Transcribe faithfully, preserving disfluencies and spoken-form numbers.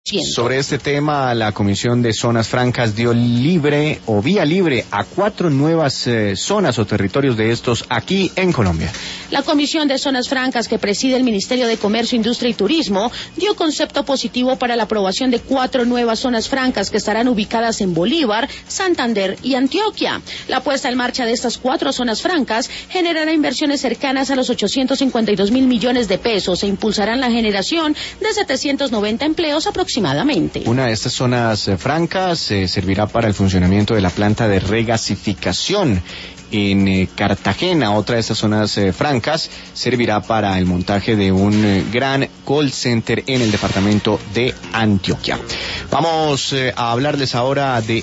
Sobre este tema, la Comisión de Zonas Francas dio libre o vía libre a cuatro nuevas eh, zonas o territorios de estos aquí en Colombia. La Comisión de Zonas Francas, que preside el Ministerio de Comercio, Industria y Turismo, dio concepto positivo para la aprobación de cuatro nuevas zonas francas que estarán ubicadas en Bolívar, Santander y Antioquia. La puesta en marcha de estas cuatro zonas francas generará inversiones cercanas a los ochocientos cincuenta y dos mil millones de pesos e impulsarán la generación de setecientos noventa empleos aproximadamente. Una de estas zonas eh, francas eh, servirá para el funcionamiento de la planta de regasificación en eh, Cartagena. Otra de estas zonas eh, francas servirá para el montaje de un eh, gran call center en el departamento de Antioquia. Vamos eh, a hablarles ahora de